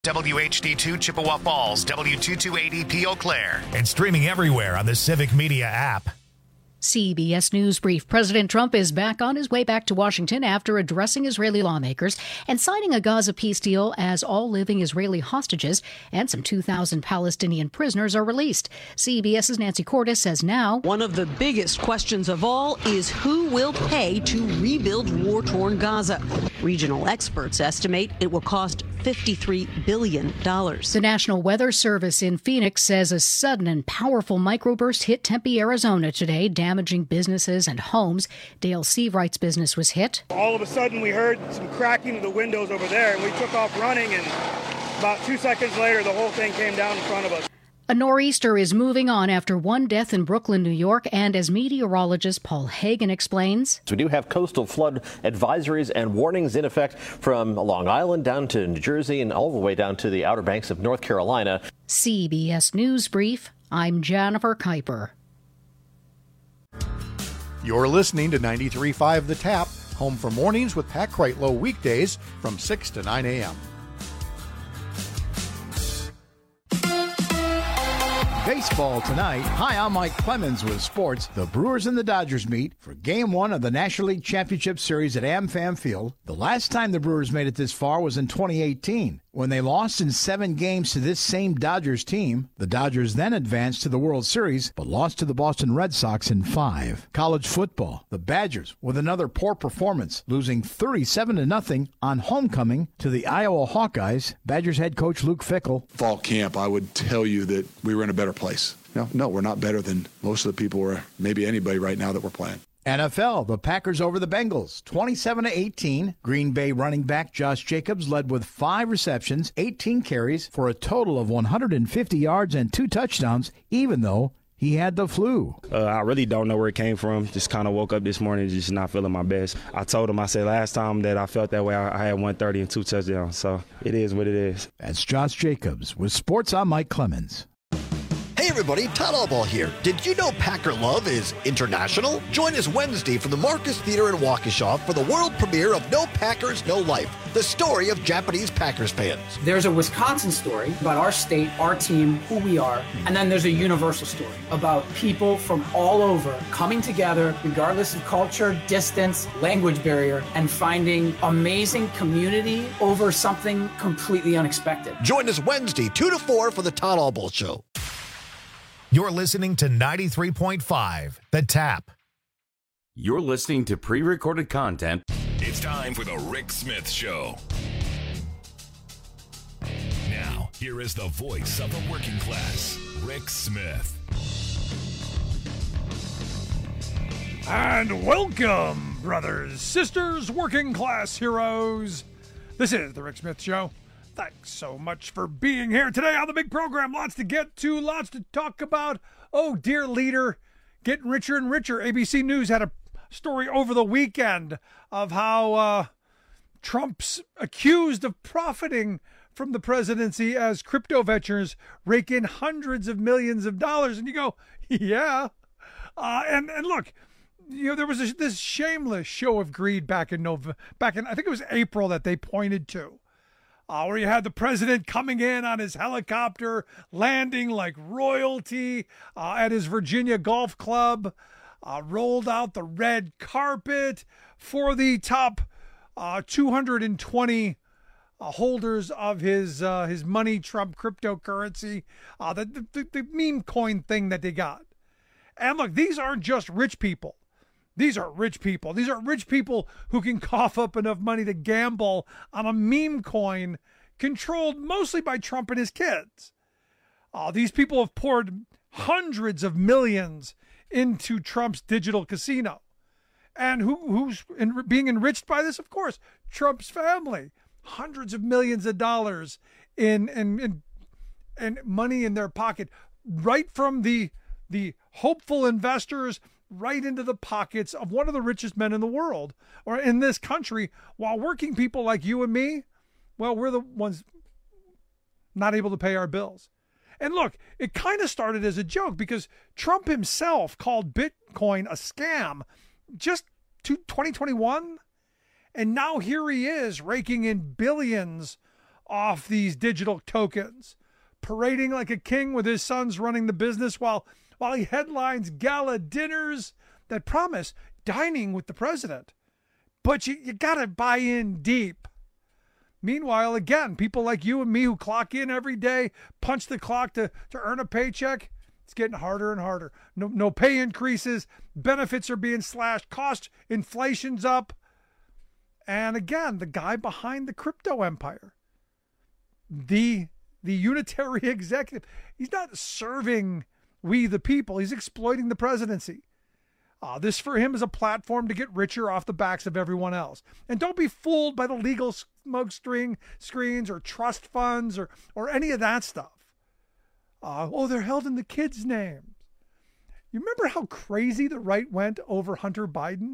WHD2 Chippewa Falls, W2280P Eau Claire. And streaming everywhere on the Civic Media app. CBS News Brief. President Trump is back on his way back to Washington after addressing Israeli lawmakers and signing a Gaza peace deal as all living Israeli hostages and some 2,000 Palestinian prisoners are released. CBS's Nancy Cordes says now one of the biggest questions of all is who will pay to rebuild war-torn Gaza. Regional experts estimate it will cost $53 billion. The National Weather Service in Phoenix says a sudden and powerful microburst hit Tempe, Arizona today, damaging businesses and homes. Dale Seavright's business was hit. All of a sudden, we heard some cracking of the windows over there, and we took off running, and about 2 seconds later, the whole thing came down in front of us. A nor'easter is moving on after one death in Brooklyn, New York, and as meteorologist Paul Hagen explains, we do have coastal flood advisories and warnings in effect from Long Island down to New Jersey and all the way down to the Outer Banks of North Carolina. CBS News Brief, I'm Jennifer Kuiper. You're listening to 93.5 The Tap, home for mornings with Pat Kreitlow weekdays from 6 to 9 a.m. Baseball tonight. Hi, I'm Mike Clemens with sports. The Brewers and the Dodgers meet for Game 1 of the National League Championship Series at AmFam Field. The last time the Brewers made it this far was in 2018, when they lost in 7 games to this same Dodgers team. The Dodgers then advanced to the World Series, but lost to the Boston Red Sox in 5. College football. The Badgers, with another poor performance, losing 37-0 on homecoming to the Iowa Hawkeyes. Badgers head coach Luke Fickell. Fall camp, I would tell you that we were in a better place. No, we're not better than most of the people or maybe anybody right now that we're playing. NFL, the Packers over the Bengals, 27-18. Green Bay running back Josh Jacobs led with 5 receptions, 18 carries for a total of 150 yards and 2 touchdowns, even though he had the flu. I really don't know where it came from. Just kind of woke up this morning just not feeling my best. I told him, I said last time that I felt that way, I had 130 and 2 touchdowns. So it is what it is. That's Josh Jacobs with Sports. I'm Mike Clemens. Hey everybody, Todd Allball here. Did you know Packer Love is international? Join us Wednesday from the Marcus Theater in Waukesha for the world premiere of No Packers, No Life, the story of Japanese Packers fans. There's a Wisconsin story about our state, our team, who we are, and then there's a universal story about people from all over coming together, regardless of culture, distance, language barrier, and finding amazing community over something completely unexpected. Join us Wednesday, 2 to 4 for the Todd Allball Show. You're listening to 93.5 The Tap. You're listening to pre-recorded content. It's time for the Rick Smith Show. Now, here is the voice of the working class, Rick Smith. And welcome, brothers, sisters, working class heroes. This is the Rick Smith Show. Thanks so much for being here today on the big program. Lots to get to, lots to talk about. Oh, dear leader, getting richer and richer. ABC News had a story over the weekend of how Trump's accused of profiting from the presidency as crypto ventures rake in hundreds of millions of dollars. And you go, yeah. And look, you know, there was this shameless show of greed back in I think it was April that they pointed to. Where you had the president coming in on his helicopter, landing like royalty at his Virginia golf club, rolled out the red carpet for the top 220 holders of his money, Trump cryptocurrency, the meme coin thing that they got. And look, these aren't just rich people. These are rich people. These are rich people who can cough up enough money to gamble on a meme coin controlled mostly by Trump and his kids. These people have poured hundreds of millions into Trump's digital casino. And who's being enriched by this? Of course, Trump's family. Hundreds of millions of dollars in money in their pocket, right from the hopeful investors right into the pockets of one of the richest men in the world or in this country, while working people like you and me, well, we're the ones not able to pay our bills. And look, it kind of started as a joke because Trump himself called Bitcoin a scam just 2021. And now here he is raking in billions off these digital tokens, parading like a king with his sons running the business while he headlines gala dinners that promise dining with the president. But you got to buy in deep. Meanwhile, again, people like you and me who clock in every day, punch the clock to earn a paycheck, it's getting harder and harder. No pay increases, benefits are being slashed, cost inflation's up. And again, the guy behind the crypto empire, the unitary executive, he's not serving we the people, he's exploiting the presidency. This for him is a platform to get richer off the backs of everyone else. And don't be fooled by the legal smoke screens or trust funds or any of that stuff. They're held in the kids' names. You remember how crazy the right went over Hunter Biden?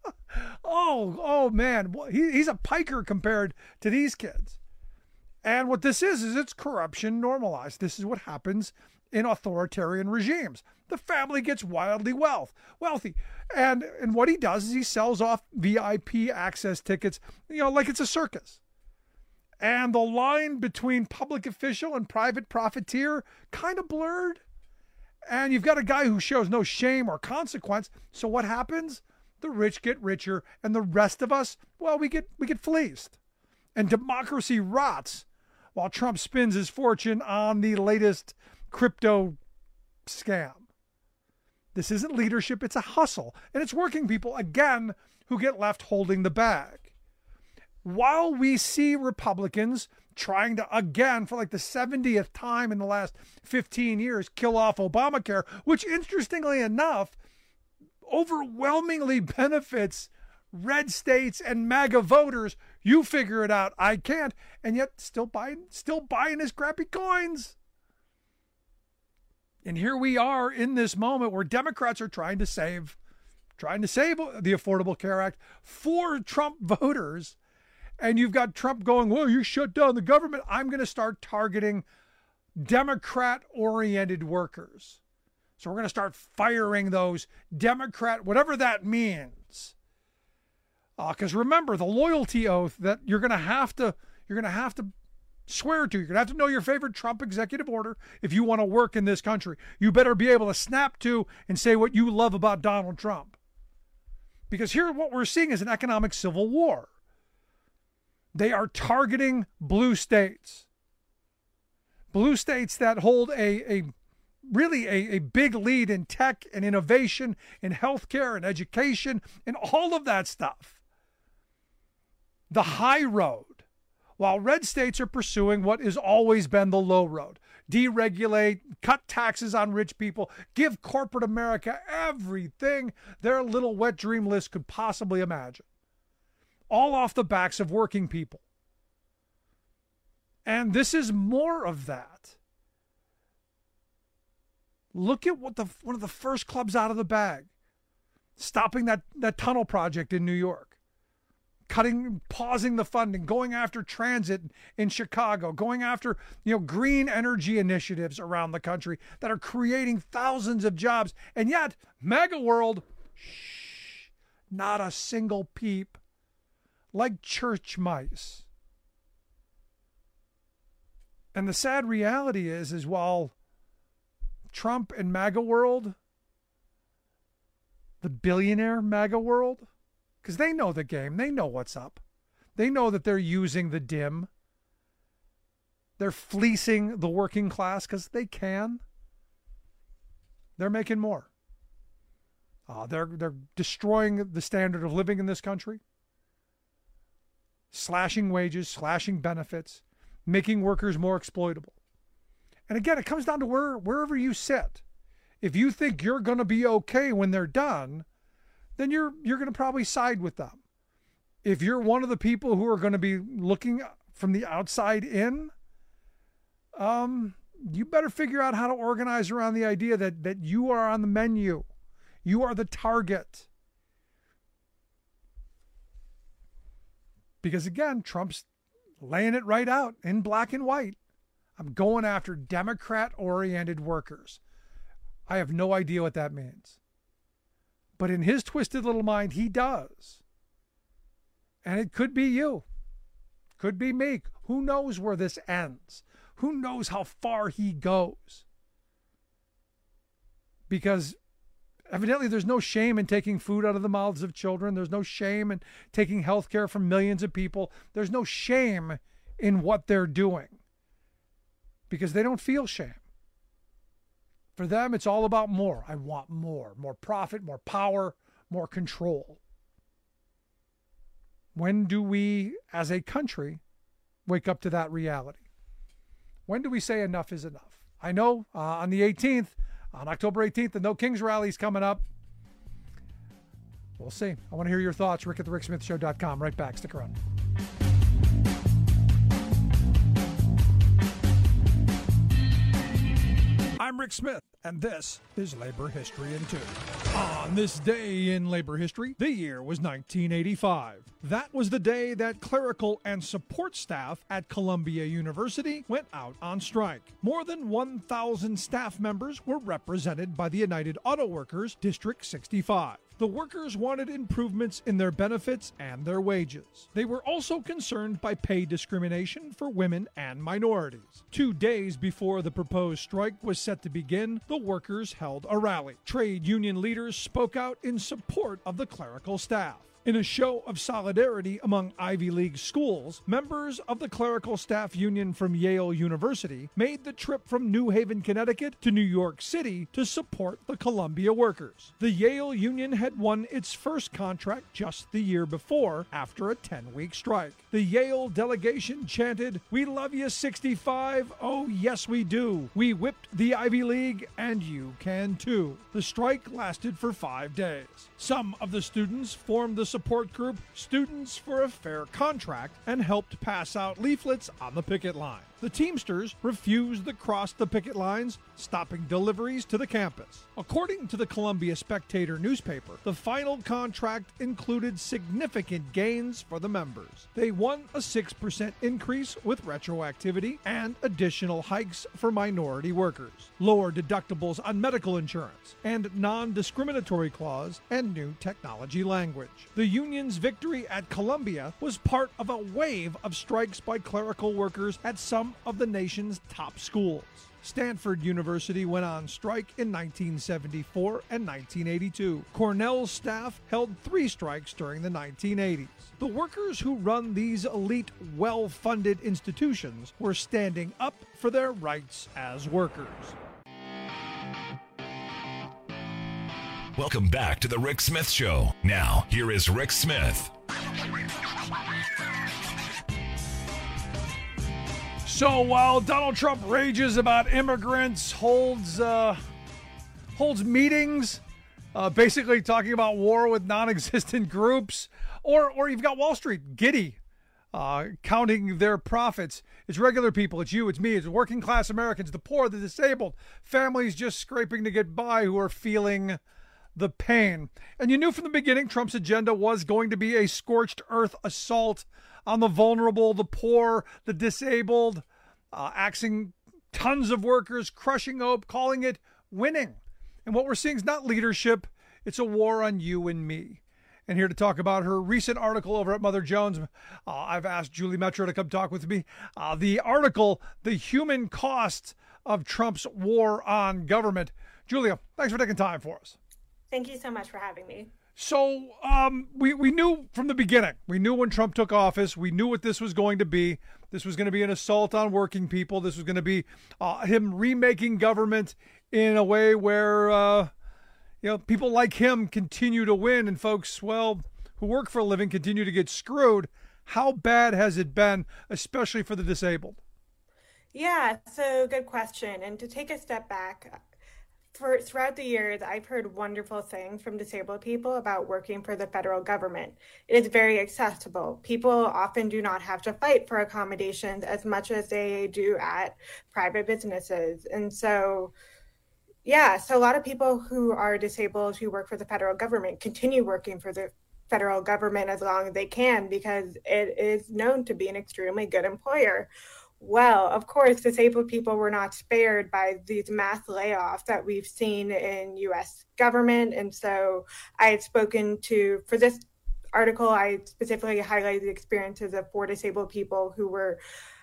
oh man, he's a piker compared to these kids. And what this is it's corruption normalized. This is what happens in authoritarian regimes. The family gets wildly wealthy. And what he does is he sells off VIP access tickets, like it's a circus. And the line between public official and private profiteer kind of blurred. And you've got a guy who shows no shame or consequence. So what happens? The rich get richer and the rest of us, we get fleeced. And democracy rots while Trump spins his fortune on the latest crypto scam. This isn't leadership, it's a hustle. And it's working people, again, who get left holding the bag. While we see Republicans trying to, again, for like the 70th time in the last 15 years, kill off Obamacare, which interestingly enough, overwhelmingly benefits red states and MAGA voters. You figure it out, I can't. And yet still buying his crappy coins. And here we are in this moment where Democrats are trying to save the Affordable Care Act for Trump voters. And you've got Trump going, well, you shut down the government. I'm going to start targeting Democrat-oriented workers. So we're going to start firing those Democrat, whatever that means. Because remember, the loyalty oath that you're going to have to swear to. You're going to have to know your favorite Trump executive order if you want to work in this country. You better be able to snap to and say what you love about Donald Trump. Because here what we're seeing is an economic civil war. They are targeting blue states. Blue states that hold a big lead in tech and innovation, in healthcare and education, and all of that stuff. The high road. While red states are pursuing what has always been the low road. Deregulate, cut taxes on rich people, give corporate America everything their little wet dream list could possibly imagine. All off the backs of working people. And this is more of that. Look at what one of the first clubs out of the bag. Stopping that tunnel project in New York. Pausing the funding, going after transit in Chicago, going after, green energy initiatives around the country that are creating thousands of jobs. And yet, MAGA world, not a single peep, like church mice. And the sad reality is while Trump and MAGA world, the billionaire MAGA world, because they know the game. They know what's up. They know that they're using the dim. They're fleecing the working class because they can. They're making more. They're destroying the standard of living in this country. Slashing wages, slashing benefits, making workers more exploitable. And again, it comes down to wherever you sit. If you think you're going to be okay when they're done, then you're going to probably side with them. If you're one of the people who are going to be looking from the outside in, you better figure out how to organize around the idea that you are on the menu. You are the target. Because again, Trump's laying it right out in black and white. I'm going after Democrat-oriented workers. I have no idea what that means. But in his twisted little mind, he does. And it could be you. Could be me. Who knows where this ends? Who knows how far he goes? Because evidently there's no shame in taking food out of the mouths of children. There's no shame in taking health care from millions of people. There's no shame in what they're doing because they don't feel shame. For them, it's all about more. I want more profit, more power, more control. When do we, as a country, wake up to that reality? When do we say enough is enough? I know on the 18th, on October 18th, the No Kings rally is coming up. We'll see. I want to hear your thoughts. Rick at thericksmithshow.com. Right back. Stick around. I'm Rick Smith, and this is Labor History in 2. On this day in labor history, the year was 1985. That was the day that clerical and support staff at Columbia University went out on strike. More than 1,000 staff members were represented by the United Auto Workers District 65. The workers wanted improvements in their benefits and their wages. They were also concerned by pay discrimination for women and minorities. 2 days before the proposed strike was set to begin, the workers held a rally. Trade union leaders spoke out in support of the clerical staff. In a show of solidarity among Ivy League schools, members of the Clerical Staff Union from Yale University made the trip from New Haven, Connecticut to New York City to support the Columbia workers. The Yale Union had won its first contract just the year before after a 10-week strike. The Yale delegation chanted, "We love you, 65. Oh, yes, we do. We whipped the Ivy League, and you can too." The strike lasted for 5 days. Some of the students formed the support group Students for a Fair Contract and helped pass out leaflets on the picket line. The Teamsters refused to cross the picket lines, stopping deliveries to the campus. According to the Columbia Spectator newspaper, the final contract included significant gains for the members. They won a 6% increase with retroactivity and additional hikes for minority workers, lower deductibles on medical insurance, and non-discriminatory clause and new technology language. The union's victory at Columbia was part of a wave of strikes by clerical workers at some of the nation's top schools. Stanford University went on strike in 1974 and 1982. Cornell's staff held 3 strikes during the 1980s. The workers who run these elite, well-funded institutions were standing up for their rights as workers. Welcome back to the Rick Smith Show. Now, here is Rick Smith. So while Donald Trump rages about immigrants, holds meetings, basically talking about war with non-existent groups, or you've got Wall Street giddy, counting their profits. It's regular people, it's you, it's me, it's working class Americans, the poor, the disabled, families just scraping to get by who are feeling the pain. And you knew from the beginning Trump's agenda was going to be a scorched earth assault on the vulnerable, the poor, the disabled, axing tons of workers, crushing hope, calling it winning. And what we're seeing is not leadership, it's a war on you and me. And here to talk about her recent article over at Mother Jones, I've asked Julie Metro to come talk with me. The article, The Human Cost of Trump's War on Government. Julia, thanks for taking time for us. Thank you so much for having me. So we knew from the beginning, we knew when Trump took office, we knew what this was going to be. This was going to be an assault on working people. This was going to be him remaking government in a way where, people like him continue to win and folks, well, who work for a living continue to get screwed. How bad has it been, especially for the disabled? Yeah, so good question. And to take a step back, throughout the years, I've heard wonderful things from disabled people about working for the federal government. It is very accessible. People often do not have to fight for accommodations as much as they do at private businesses. And so, so a lot of people who are disabled who work for the federal government continue working for the federal government as long as they can because it is known to be an extremely good employer. Well, of course, disabled people were not spared by these mass layoffs that we've seen in U.S. government. And so I had spoken for this article, I specifically highlighted the experiences of 4 disabled people who were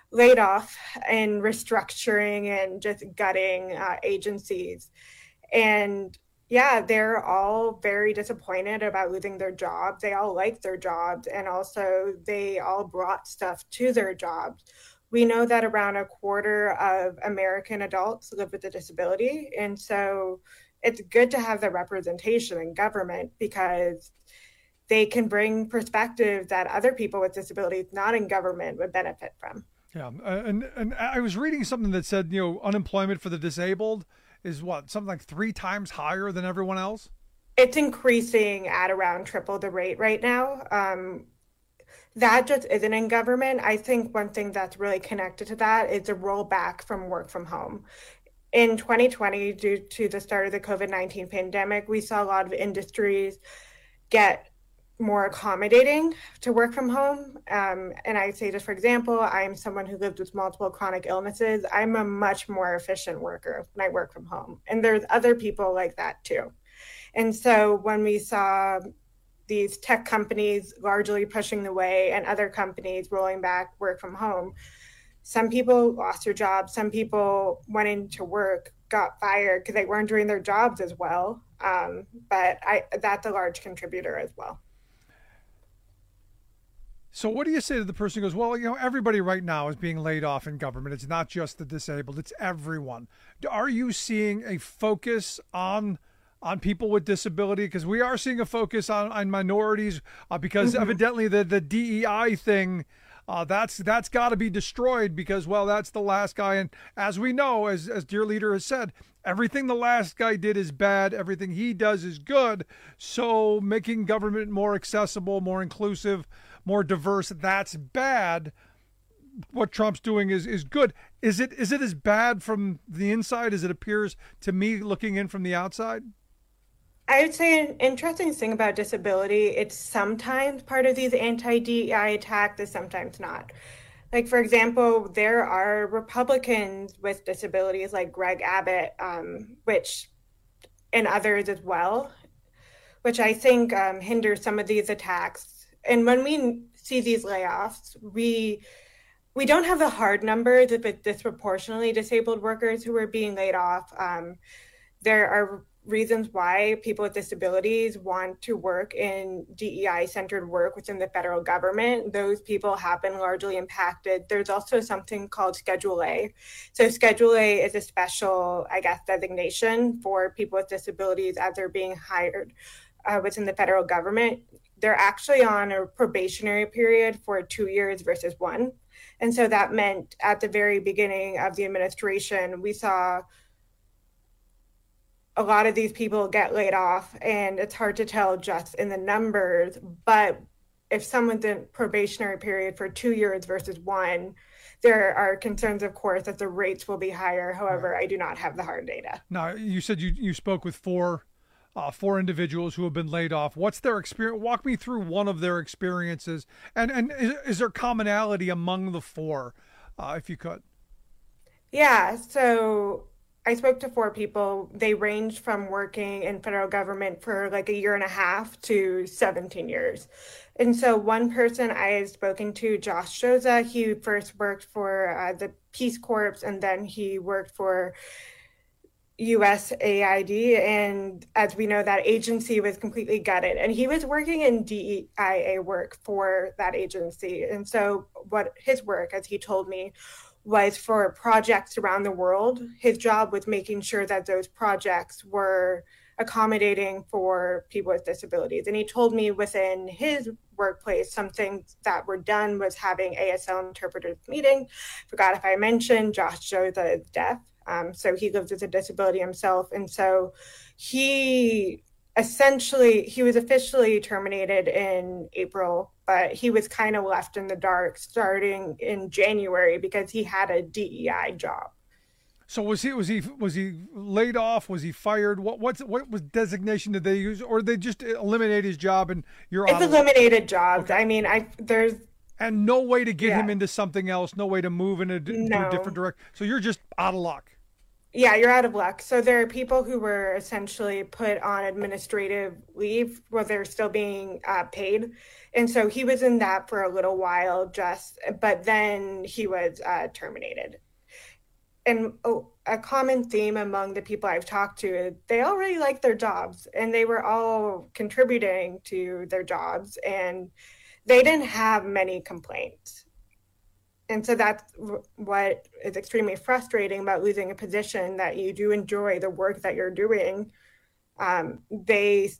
laid off and restructuring and just gutting agencies. And yeah, they're all very disappointed about losing their jobs. They all like their jobs, and also they all brought stuff to their jobs. We know that around a quarter of American adults live with a disability. And so it's good to have the representation in government because they can bring perspectives that other people with disabilities not in government would benefit from. Yeah, and I was reading something that said, unemployment for the disabled is something like 3 times higher than everyone else? It's increasing at around triple the rate right now. That just isn't in government. I think one thing that's really connected to that is the rollback from work from home. In 2020, due to the start of the COVID-19 pandemic, we saw a lot of industries get more accommodating to work from home. And I say, just for example, I'm someone who lived with multiple chronic illnesses. I'm a much more efficient worker when I work from home. And there's other people like that too. And so when we saw these tech companies largely pushing the way and other companies rolling back work from home, some people lost their jobs. Some people went into work, got fired because they weren't doing their jobs as well. But that's a large contributor as well. So what do you say to the person who goes, well, everybody right now is being laid off in government. It's not just the disabled, it's everyone. Are you seeing a focus on people with disability? Because we are seeing a focus on minorities because evidently the DEI thing, that's got to be destroyed because, that's the last guy. And as we know, as Dear Leader has said, everything the last guy did is bad. Everything he does is good. So making government more accessible, more inclusive, more diverse, that's bad. What Trump's doing is good. Is it as bad from the inside as it appears to me looking in from the outside? I would say an interesting thing about disability, it's sometimes part of these anti-DEI attacks, is sometimes not. Like, for example, there are Republicans with disabilities like Greg Abbott, and others as well, which I think hinders some of these attacks. And when we see these layoffs, we don't have the hard numbers of disproportionately disabled workers who are being laid off. There are reasons why people with disabilities want to work in DEI-centered work within the federal government. Those people have been largely impacted. There's also something called Schedule A. So Schedule A is a special, designation for people with disabilities as they're being hired within the federal government. They're actually on a probationary period for 2 years versus 1. And so that meant at the very beginning of the administration, we saw a lot of these people get laid off, and it's hard to tell just in the numbers. But if someone's in probationary period for 2 years versus 1, there are concerns, of course, that the rates will be higher. However, I do not have the hard data. Now, you said you spoke with four individuals who have been laid off. What's their experience? Walk me through one of their experiences. And is there commonality among the four, if you could? Yeah, so I spoke to 4 people. They ranged from working in federal government for like 1.5 years to 17 years. And so one person I had spoken to, Josh Joza, he first worked for the Peace Corps, and then he worked for USAID, and as we know, that agency was completely gutted, and he was working in DEIA work for that agency. And so what his work, as he told me, was for projects around the world. His job was making sure that those projects were accommodating for people with disabilities. And he told me within his workplace, some things that were done was having ASL interpreters meeting. Forgot if I mentioned Josh Joza is deaf. So he lives with a disability himself. And so he was officially terminated in April, but he was kind of left in the dark starting in January because he had a DEI job. So was he laid off? Was he fired? What was designation did they use, or did they just eliminate his job and you're out? It's eliminated jobs. Okay. I mean, there's and no way to get him into something else, no way to move in a different direction. So you're just out of luck. Yeah, you're out of luck. So there are people who were essentially put on administrative leave while they're still being paid. And so he was in that for a little while, but then he was terminated. And a common theme among the people I've talked to is they all really like their jobs and they were all contributing to their jobs and they didn't have many complaints. And so that's what is extremely frustrating about losing a position that you do enjoy the work that you're doing. They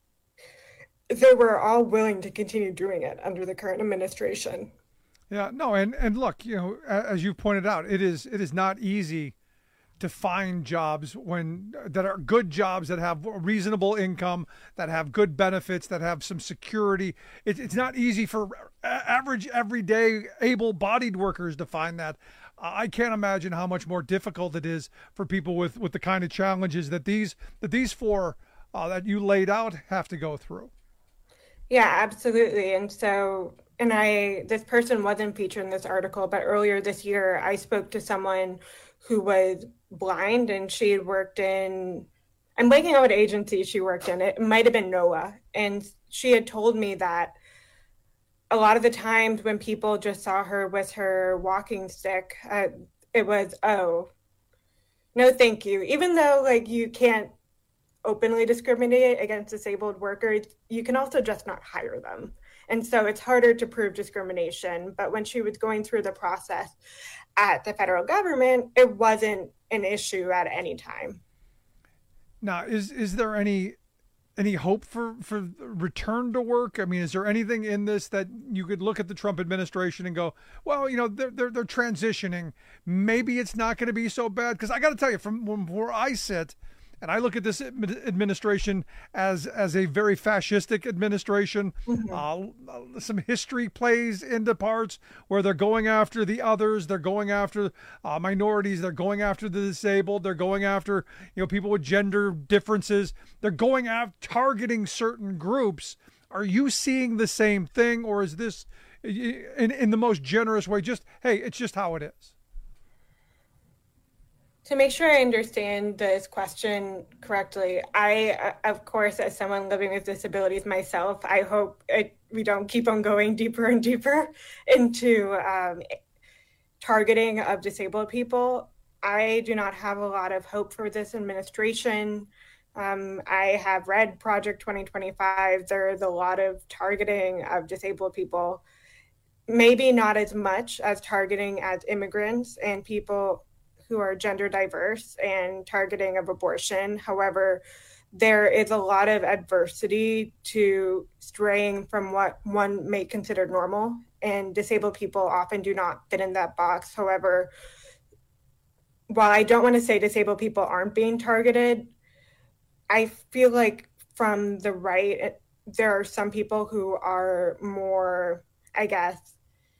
were all willing to continue doing it under the current administration. Yeah, no, and look, as you pointed out, it is not easy to find jobs that are good jobs, that have a reasonable income, that have good benefits, that have some security. It's not easy for average, everyday, able-bodied workers to find that. I can't imagine how much more difficult it is for people with the kind of challenges that these four that you laid out have to go through. Yeah, absolutely. And so, this person wasn't featured in this article, but earlier this year, I spoke to someone who was blind and she had worked I'm blanking out what agency she worked in. It might have been NOAA. And she had told me that a lot of the times when people just saw her with her walking stick, it was, oh, no, thank you. Even though you can't openly discriminate against disabled workers, you can also just not hire them. And so it's harder to prove discrimination. But when she was going through the process at the federal government, it wasn't an issue at any time. Now, is there any hope for return to work? I mean, is there anything in this that you could look at the Trump administration and go, well, they're transitioning. Maybe it's not going to be so bad? Because I got to tell you, from where I sit, and I look at this administration as a very fascistic administration. Mm-hmm. Some history plays into parts where they're going after the others. They're going after minorities. They're going after the disabled. They're going after people with gender differences. They're going after targeting certain groups. Are you seeing the same thing, or is this in the most generous way? Just, hey, it's just how it is. To make sure I understand this question correctly, I, of course, as someone living with disabilities myself, I hope we don't keep on going deeper and deeper into targeting of disabled people. I do not have a lot of hope for this administration. I have read Project 2025. There's a lot of targeting of disabled people, maybe not as much as targeting as immigrants and people who are gender diverse and targeting of abortion. However, there is a lot of adversity to straying from what one may consider normal, and disabled people often do not fit in that box. However, while I don't want to say disabled people aren't being targeted, I feel like from the right, there are some people who are more, I guess,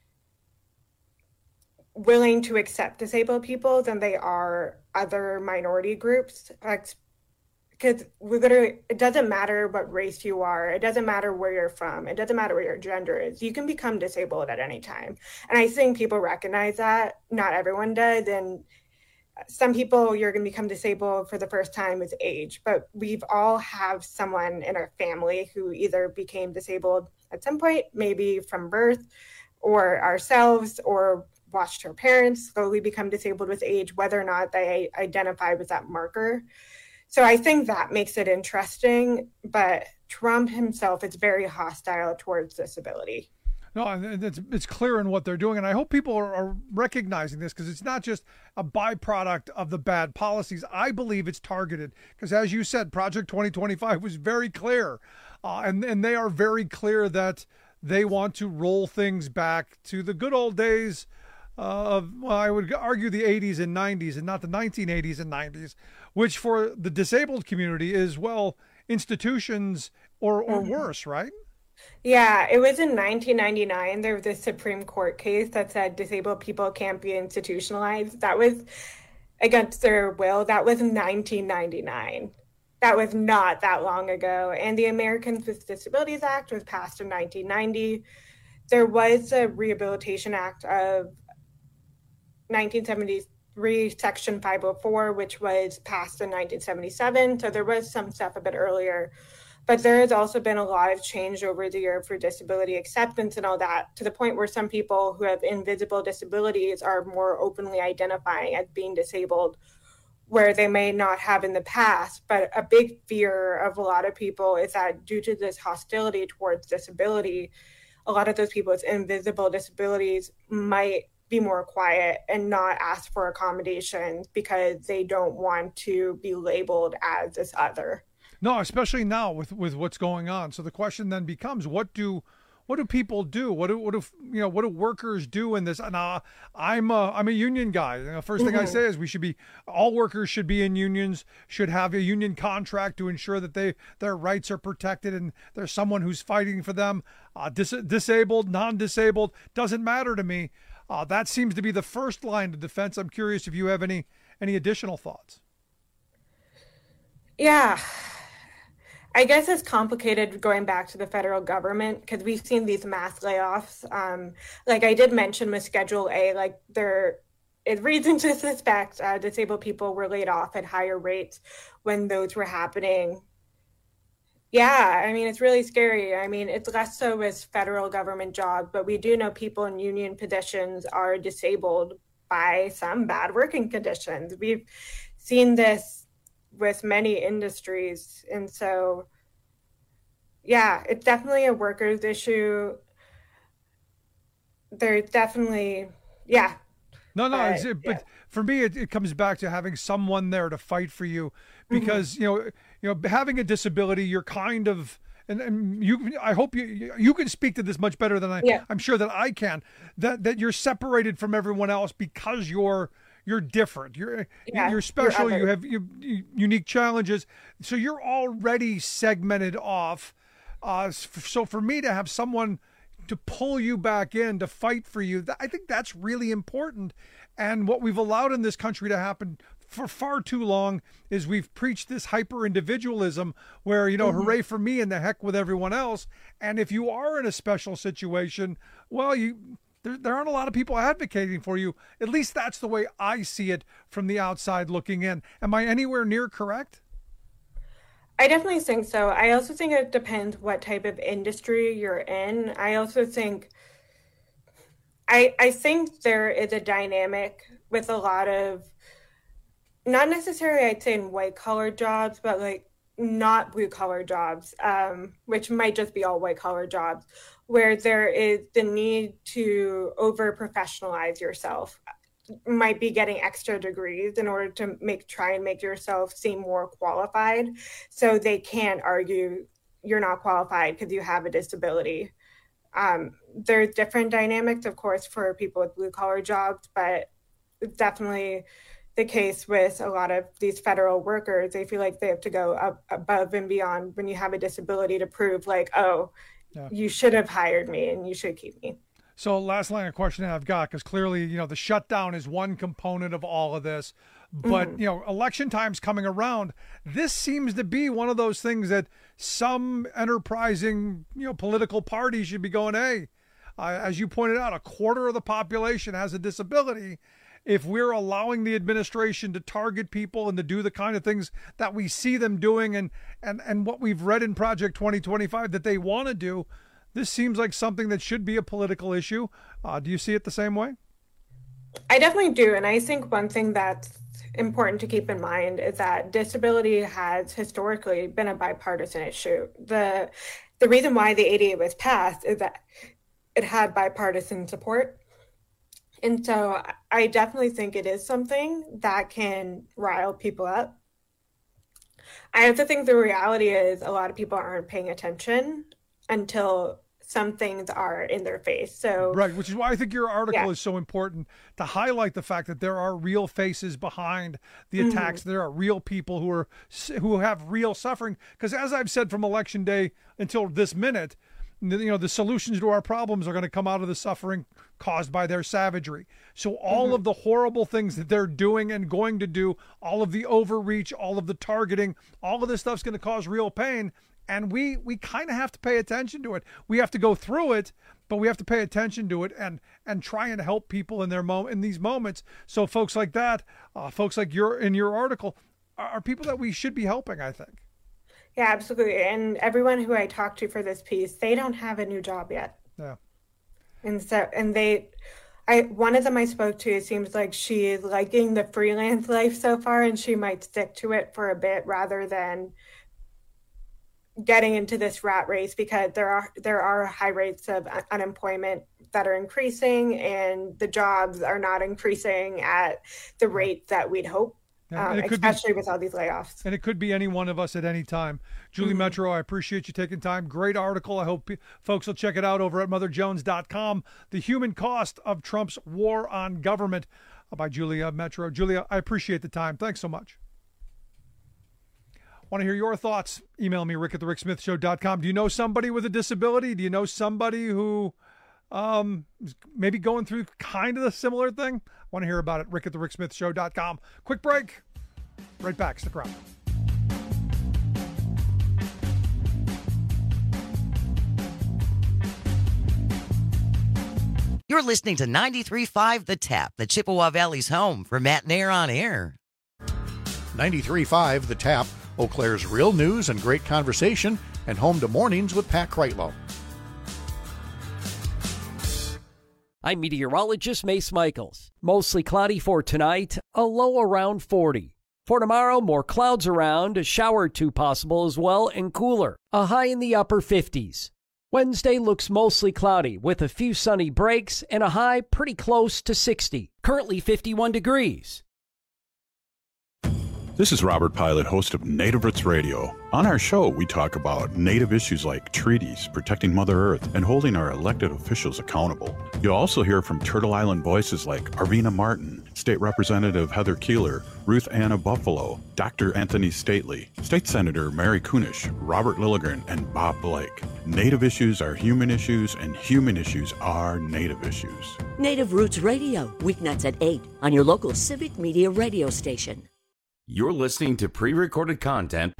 willing to accept disabled people than they are other minority groups. Because it doesn't matter what race you are. It doesn't matter where you're from. It doesn't matter what your gender is. You can become disabled at any time. And I think people recognize that. Not everyone does. And some people, you're going to become disabled for the first time with age. But we've all have someone in our family who either became disabled at some point, maybe from birth, or ourselves, or watched her parents slowly become disabled with age, whether or not they identify with that marker. So I think that makes it interesting, but Trump himself is very hostile towards disability. No, it's clear in what they're doing, and I hope people are recognizing this, because it's not just a byproduct of the bad policies. I believe it's targeted, because as you said, Project 2025 was very clear, and they are very clear that they want to roll things back to the good old days I would argue the 80s and 90s, and not the 1980s and 90s, which for the disabled community is, well, institutions or worse, right? Yeah, it was in 1999. There was a Supreme Court case that said disabled people can't be institutionalized. That was against their will. That was in 1999. That was not that long ago. And the Americans with Disabilities Act was passed in 1990. There was a Rehabilitation Act of 1973 Section 504, which was passed in 1977. So there was some stuff a bit earlier. But there has also been a lot of change over the year for disability acceptance and all that, to the point where some people who have invisible disabilities are more openly identifying as being disabled, where they may not have in the past. But a big fear of a lot of people is that due to this hostility towards disability, a lot of those people with invisible disabilities might be more quiet and not ask for accommodations because they don't want to be labeled as this other. No, especially now with what's going on. So the question then becomes, what do people do? What do workers do in this? And I'm a union guy. First thing I say is all workers should be in unions, should have a union contract to ensure that their rights are protected and there's someone who's fighting for them. Disabled, non-disabled, doesn't matter to me. That seems to be the first line of defense. I'm curious if you have any additional thoughts. Yeah. I guess it's complicated going back to the federal government because we've seen these mass layoffs. Like I did mention with Schedule A, like there is reason to suspect disabled people were laid off at higher rates when those were happening. Yeah, I mean, it's really scary. I mean, it's less so with federal government jobs, but we do know people in union positions are disabled by some bad working conditions. We've seen this with many industries. And so, yeah, it's definitely a workers' issue. There's definitely, yeah. No, but for me, it comes back to having someone there to fight for you because, you know, having a disability, you're kind of, and I hope you can speak to this much better than I'm sure that I can, that you're separated from everyone else because you're different. You're special. You have unique challenges. So you're already segmented off. So for me to have someone to pull you back in, to fight for you, I think that's really important. And what we've allowed in this country to happen for far too long is we've preached this hyper individualism where, hooray for me and the heck with everyone else. And if you are in a special situation, well, there aren't a lot of people advocating for you. At least that's the way I see it from the outside looking in. Am I anywhere near correct? I definitely think so. I also think it depends what type of industry you're in. I also think, I think there is a dynamic with a lot of, not necessarily I'd say in white collar jobs, but like not blue collar jobs, which might just be all white collar jobs, where there is the need to over professionalize yourself. Might be getting extra degrees in order to try and make yourself seem more qualified, so they can't argue you're not qualified because you have a disability. There's different dynamics, of course, for people with blue collar jobs, but it's definitely the case with a lot of these federal workers. They feel like they have to go up above and beyond when you have a disability to prove like, you should have hired me and you should keep me. So last line of questioning I've got, because clearly, the shutdown is one component of all of this. But, election time's coming around. This seems to be one of those things that some enterprising, political parties should be going, hey, as you pointed out, a quarter of the population has a disability. If we're allowing the administration to target people and to do the kind of things that we see them doing and what we've read in Project 2025 that they want to do, this seems like something that should be a political issue. Do you see it the same way? I definitely do. And I think one thing that's important to keep in mind is that disability has historically been a bipartisan issue. The reason why the ADA was passed is that it had bipartisan support. And so I definitely think it is something that can rile people up. I also think the reality is a lot of people aren't paying attention until some things are in their face. So right, which is why I think your article is so important, to highlight the fact that there are real faces behind the attacks. There are real people who have real suffering. Because as I've said from Election Day until this minute, the solutions to our problems are going to come out of the suffering caused by their savagery. So all of the horrible things that they're doing and going to do, all of the overreach, all of the targeting, all of this stuff's going to cause real pain. And we kind of have to pay attention to it. We have to go through it, but we have to pay attention to it and try and help people in their in these moments. So folks like that, folks like in your article, are people that we should be helping, I think. Yeah, absolutely. And everyone who I talked to for this piece, they don't have a new job yet. Yeah. And so, one of them I spoke to, it seems like she is liking the freelance life so far, and she might stick to it for a bit rather than getting into this rat race, because there are high rates of unemployment that are increasing, and the jobs are not increasing at the rate that we'd hope. Especially with all these layoffs. And it could be any one of us at any time. Julie Metro, I appreciate you taking time. Great article. I hope folks will check it out over at motherjones.com. The Human Cost of Trump's War on Government by Julia Metro. Julia, I appreciate the time. Thanks so much. Want to hear your thoughts? Email me, rick@thericksmithshow.com. Do you know somebody with a disability? Do you know somebody who maybe going through kind of a similar thing? Want to hear about it? rick@thericksmithshow.com. Quick break. Right back. Stick around. You're listening to 93.5 The Tap, the Chippewa Valley's home for Matt Nair on air. 93.5 The Tap, Eau Claire's real news and great conversation, and home to Mornings with Pat Kreitlow. I'm meteorologist Mace Michaels. Mostly cloudy for tonight, a low around 40. For tomorrow, more clouds around, a shower or two possible as well, and cooler, a high in the upper 50s. Wednesday looks mostly cloudy with a few sunny breaks and a high pretty close to 60. Currently 51 degrees. This is Robert Pilot, host of Native Roots Radio. On our show, we talk about Native issues like treaties, protecting Mother Earth, and holding our elected officials accountable. You'll also hear from Turtle Island voices like Arvina Martin, State Representative Heather Keeler, Ruth Anna Buffalo, Dr. Anthony Stately, State Senator Mary Kunish, Robert Lilligren, and Bob Blake. Native issues are human issues, and human issues are Native issues. Native Roots Radio, weeknights at 8 on your local civic media radio station. You're listening to pre-recorded content.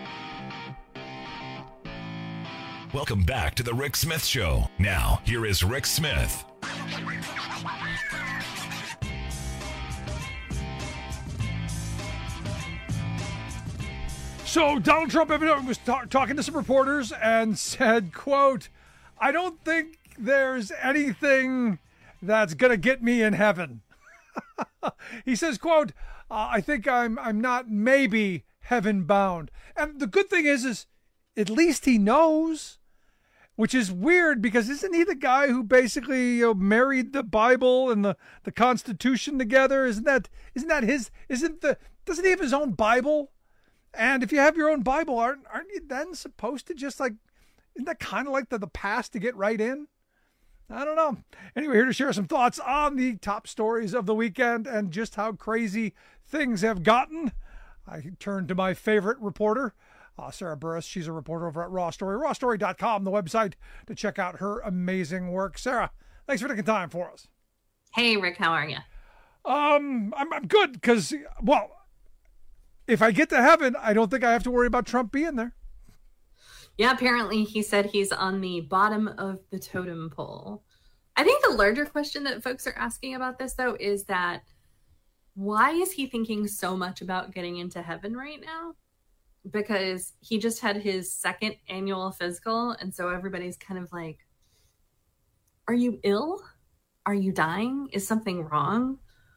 Welcome back to the Rick Smith Show. Now, here is Rick Smith. So Donald Trump was talking to some reporters and said, quote, "I don't think there's anything that's going to get me in heaven." He says, quote, "I think I'm not maybe heaven bound." And the good thing is at least he knows, which is weird because isn't he the guy who basically married the Bible and the Constitution together? Doesn't he have his own Bible? And if you have your own Bible, aren't you then supposed to just isn't that kind of like the pass to get right in? I don't know. Anyway, here to share some thoughts on the top stories of the weekend and just how crazy things have gotten. I turn to my favorite reporter, Sarah Burris. She's a reporter over at Raw Story, rawstory.com, the website to check out her amazing work. Sarah, thanks for taking time for us. Hey, Rick, how are you? I'm good because, well, if I get to heaven, I don't think I have to worry about Trump being there. Yeah, apparently he said he's on the bottom of the totem pole. I think the larger question that folks are asking about this, though, is that why is he thinking so much about getting into heaven right now? Because he just had his second annual physical, and so everybody's kind of like, are you ill? Are you dying? Is something wrong?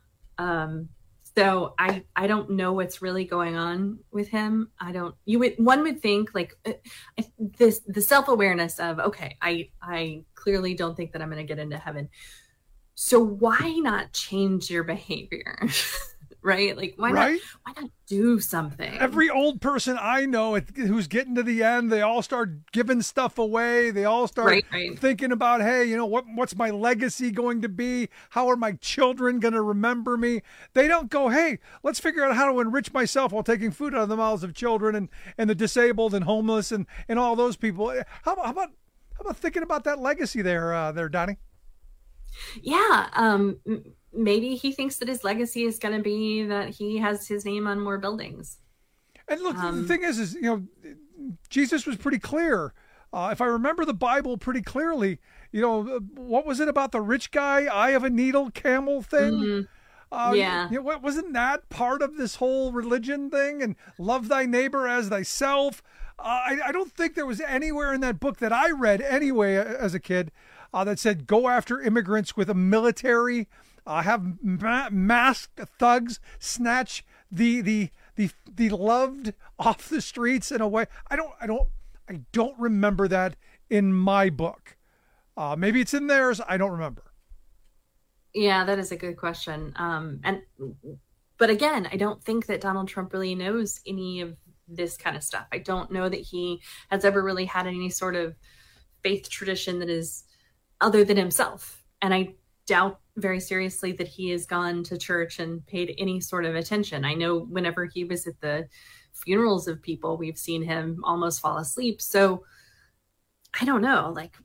So I don't know what's really going on with him. One would think the self-awareness of, okay, I clearly don't think that I'm going to get into heaven. So why not change your behavior? Right? Like, why not do something? Every old person I know who's getting to the end, they all start giving stuff away. They all start thinking about, hey, what's my legacy going to be? How are my children going to remember me? They don't go, hey, let's figure out how to enrich myself while taking food out of the mouths of children and the disabled and homeless and all those people. How about thinking about that legacy there, Donnie? Yeah. Maybe he thinks that his legacy is going to be that he has his name on more buildings. And look, the thing is, Jesus was pretty clear. If I remember the Bible pretty clearly, what was it about the rich guy, eye of a needle, camel thing? Mm-hmm. Wasn't that part of this whole religion thing? And love thy neighbor as thyself. I don't think there was anywhere in that book that I read anyway as a kid that said go after immigrants with a military, have masked thugs snatch the loved off the streets in a way. I don't remember that in my book. Maybe it's in theirs. I don't remember. Yeah, that is a good question. But again, I don't think that Donald Trump really knows any of this kind of stuff. I don't know that he has ever really had any sort of faith tradition that is other than himself. And I doubt very seriously that he has gone to church and paid any sort of attention. I know whenever he was at the funerals of people, we've seen him almost fall asleep. So I don't know, like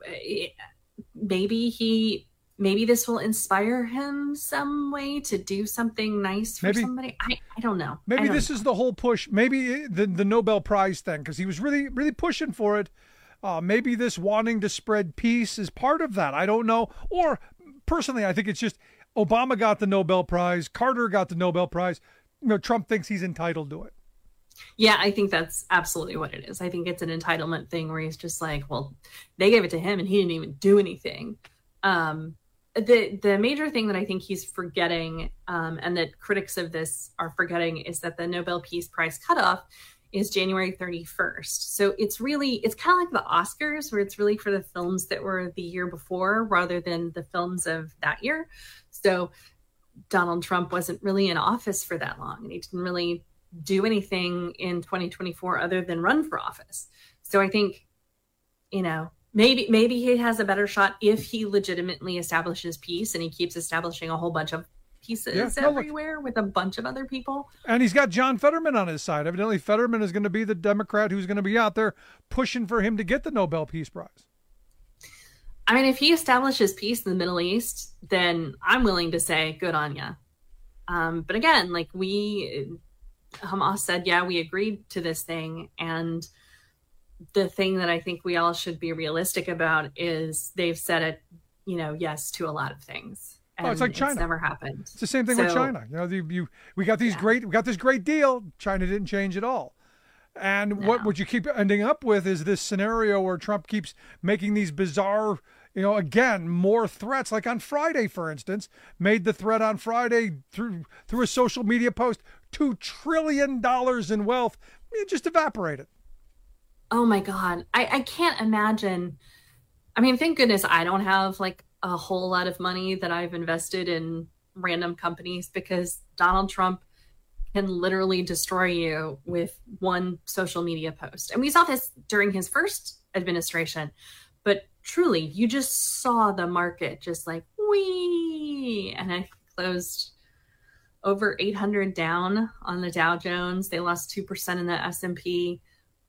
maybe this will inspire him some way to do something nice for somebody. I don't know. Maybe this is the whole push. Maybe the Nobel Prize thing, because he was really, really pushing for it. Maybe this wanting to spread peace is part of that. I don't know. Or personally, I think it's just Obama got the Nobel Prize. Carter got the Nobel Prize. Trump thinks he's entitled to it. Yeah, I think that's absolutely what it is. I think it's an entitlement thing where he's just like, well, they gave it to him and he didn't even do anything. The major thing that I think he's forgetting, and that critics of this are forgetting, is that the Nobel Peace Prize cutoff is January 31st. So it's kind of like the Oscars, where it's really for the films that were the year before rather than the films of that year. So Donald Trump wasn't really in office for that long, and he didn't really do anything in 2024 other than run for office. So I think, maybe he has a better shot if he legitimately establishes peace and he keeps establishing a whole bunch of pieces everywhere with a bunch of other people. And he's got John Fetterman on his side. Evidently, Fetterman is going to be the Democrat who's going to be out there pushing for him to get the Nobel Peace Prize. I mean, if he establishes peace in the Middle East, then I'm willing to say good on ya. But again, Hamas said, yeah, we agreed to this thing. And the thing that I think we all should be realistic about is they've said it, yes to a lot of things. And it's like China. It's never happened. It's the same thing with China. We got this great deal. China didn't change at all. And what you keep ending up with is this scenario where Trump keeps making these bizarre, again, more threats. Like on Friday, for instance, made the threat on Friday through a social media post, $2 trillion in wealth. It just evaporated. Oh my God. I can't imagine. I mean, thank goodness I don't have a whole lot of money that I've invested in random companies, because Donald Trump can literally destroy you with one social media post. And we saw this during his first administration, but truly you just saw the market just whee, and I closed over 800 down on the Dow Jones. They lost 2% in the S&P.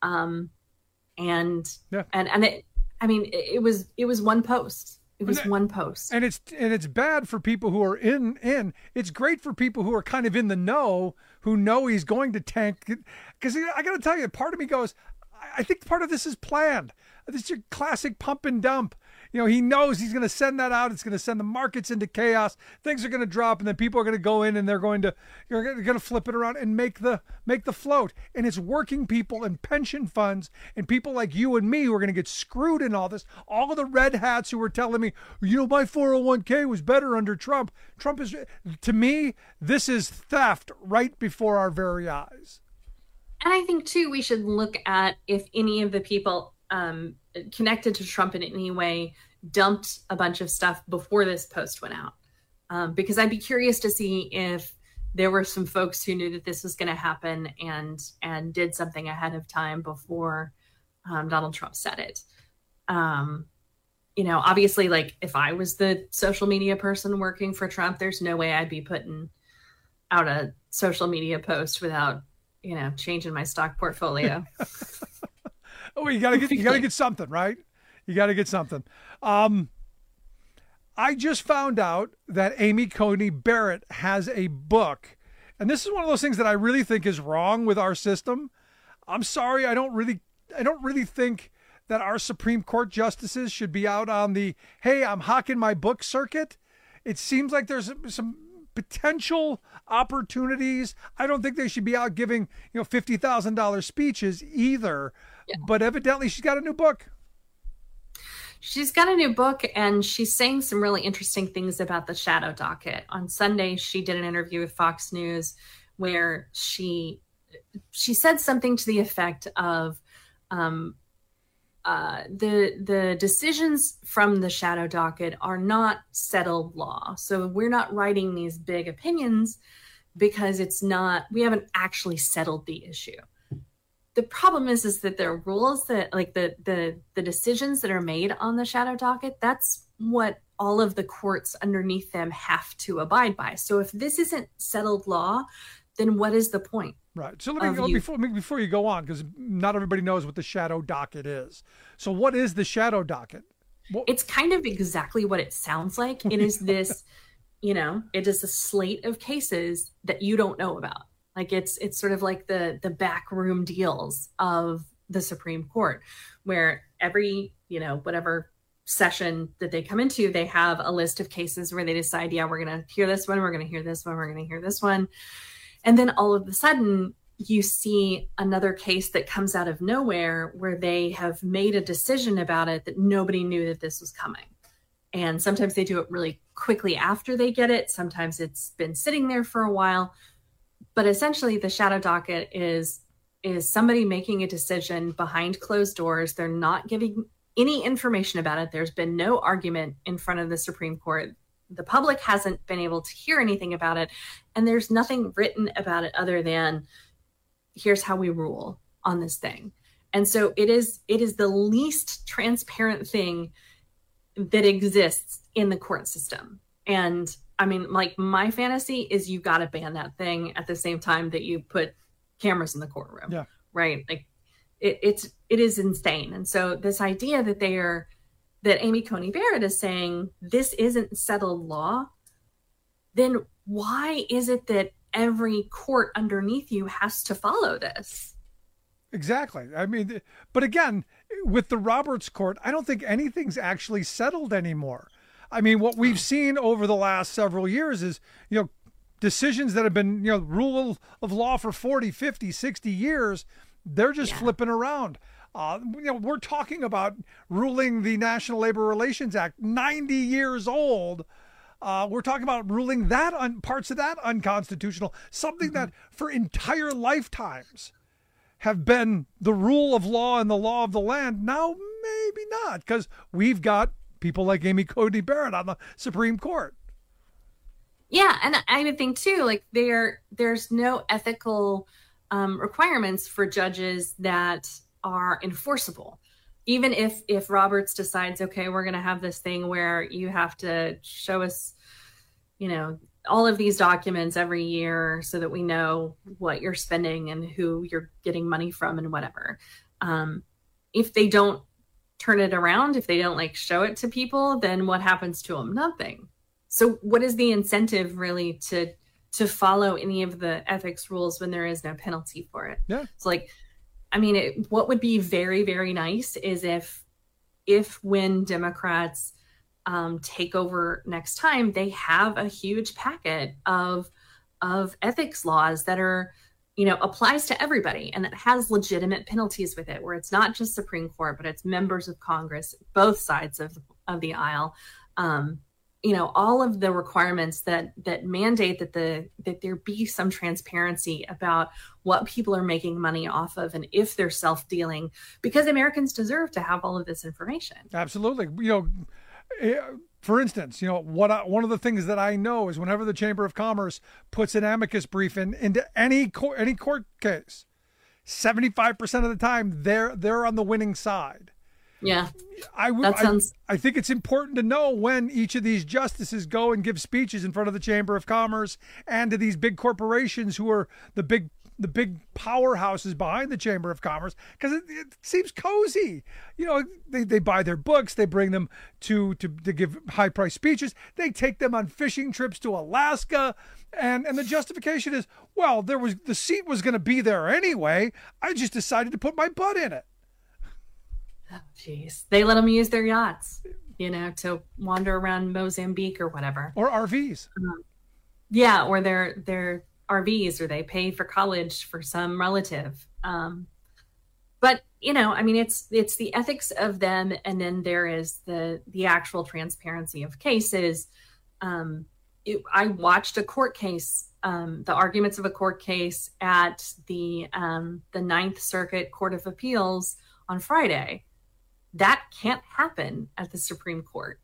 It was one post. It was one post. And it's bad for people who are in. It's great for people who are kind of in the know, who know he's going to tank. Because I got to tell you, part of me goes, I think part of this is planned. This is your classic pump and dump. He knows he's going to send that out. It's going to send the markets into chaos. Things are going to drop, and then people are going to go in and they're going to flip it around and make the float. And it's working people and pension funds and people like you and me who are going to get screwed in all this. All of the red hats who were telling me, my 401k was better under Trump. Trump is, to me, this is theft right before our very eyes. And I think too, we should look at if any of the people connected to Trump in any way dumped a bunch of stuff before this post went out. Because I'd be curious to see if there were some folks who knew that this was going to happen and did something ahead of time before Donald Trump said it. Obviously, if I was the social media person working for Trump, there's no way I'd be putting out a social media post without, changing my stock portfolio. Oh, you gotta get something, right? You gotta get something. I just found out that Amy Coney Barrett has a book, and this is one of those things that I really think is wrong with our system. I'm sorry, I don't really think that our Supreme Court justices should be out on the, hey, I'm hawking my book circuit. It seems like there's some potential opportunities. I don't think they should be out giving, $50,000 speeches either. Yeah. But evidently she's got a new book. She's got a new book, and she's saying some really interesting things about the shadow docket. On Sunday, she did an interview with Fox News where she said something to the effect of the decisions from the shadow docket are not settled law. So we're not writing these big opinions because we haven't actually settled the issue. The problem is that there are rules that, like the decisions that are made on the shadow docket, that's what all of the courts underneath them have to abide by. So if this isn't settled law, then what is the point? Right. So let me before you go on, because not everybody knows what the shadow docket is. So what is the shadow docket? It's kind of exactly what it sounds like. It is this, it is a slate of cases that you don't know about. Like it's sort of like the backroom deals of the Supreme Court, where every, whatever session that they come into, they have a list of cases where they decide, yeah, we're going to hear this one, we're going to hear this one, we're going to hear this one. And then all of a sudden you see another case that comes out of nowhere where they have made a decision about it that nobody knew that this was coming. And sometimes they do it really quickly after they get it. Sometimes it's been sitting there for a while. But essentially, the shadow docket is somebody making a decision behind closed doors. They're not giving any information about it. There's been no argument in front of the Supreme Court. The public hasn't been able to hear anything about it. And there's nothing written about it other than, here's how we rule on this thing. And so it is the least transparent thing that exists in the court system. And I mean, like, my fantasy is you got to ban that thing at the same time that you put cameras in the courtroom. Yeah. Right. Like it is insane. And so this idea that Amy Coney Barrett is saying this isn't settled law, then why is it that every court underneath you has to follow this? Exactly. I mean, but again, with the Roberts Court, I don't think anything's actually settled anymore. I mean, what we've seen over the last several years is, decisions that have been, rule of law for 40, 50, 60 years, they're just flipping around. We're talking about ruling the National Labor Relations Act, 90 years old. We're talking about ruling that parts of that unconstitutional, something that for entire lifetimes have been the rule of law and the law of the land. Now, maybe not, because we've got people like Amy Coney Barrett on the Supreme Court. Yeah, and I would think too, like there's no ethical requirements for judges that are enforceable. Even if Roberts decides, okay, we're going to have this thing where you have to show us, all of these documents every year so that we know what you're spending and who you're getting money from and whatever. If they don't turn it around, if they don't show it to people, then what happens to them? Nothing. So what is the incentive really to follow any of the ethics rules when there is no penalty for it? Yeah. So what would be very, very nice is if when Democrats take over next time, they have a huge packet of ethics laws that are, applies to everybody and that has legitimate penalties with it, where it's not just Supreme Court, but it's members of Congress, both sides of the aisle. All of the requirements that mandate that there be some transparency about what people are making money off of and if they're self-dealing, because Americans deserve to have all of this information. Absolutely. For instance, one of the things that I know is whenever the Chamber of Commerce puts an amicus brief into any court case, 75% of the time they're on the winning side. Yeah, I think it's important to know when each of these justices go and give speeches in front of the Chamber of Commerce and to these big corporations who are the big powerhouses behind the Chamber of Commerce, because it seems cozy. They buy their books, they bring them to give high-priced speeches, they take them on fishing trips to Alaska, and the justification is, well, the seat was going to be there anyway. I just decided to put my butt in it. Jeez, they let them use their yachts, to wander around Mozambique or whatever, or RVs. Yeah, or their RVs, or they pay for college for some relative. But it's the ethics of them, and then there is the actual transparency of cases. I watched a court case, the arguments of a court case at the Ninth Circuit Court of Appeals on Friday. That can't happen at the Supreme Court.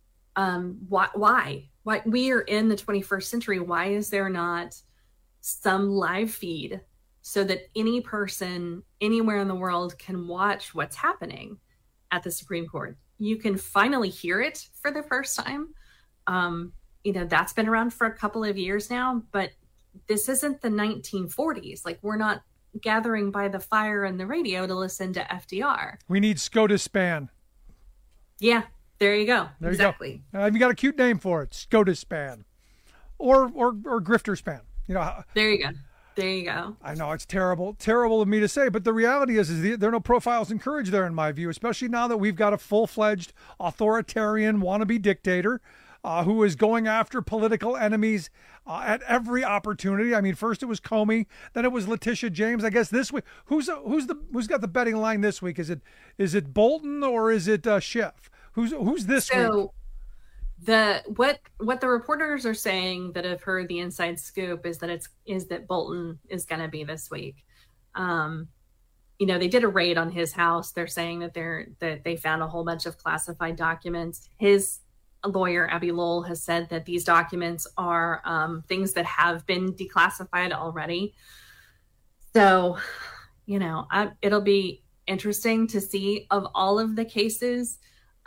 Why? We are in the 21st century. Why is there not some live feed so that any person anywhere in the world can watch what's happening at the Supreme Court? You can finally hear it for the first time. That's been around for a couple of years now, but this isn't the 1940s. Like, we're not gathering by the fire and the radio to listen to FDR. We need SCOTUS-PAN. Yeah, there you go. There exactly. You go. You got a cute name for it, SCOTUS-PAN, or Grifter-SPAN. There you go. There you go. I know it's terrible of me to say, but the reality is there are no profiles in courage there, in my view, especially now that we've got a full-fledged authoritarian wannabe dictator who is going after political enemies at every opportunity. I mean, first it was Comey, then it was Letitia James. I guess this week, who's got the betting line this week? Is it Bolton or is it Schiff? Who's this week? What the reporters are saying that have heard the inside scoop is that Bolton is going to be this week. They did a raid on his house. They're saying that they found a whole bunch of classified documents. His lawyer, Abby Lowell, has said that these documents are things that have been declassified already. So, it'll be interesting to see, of all of the cases.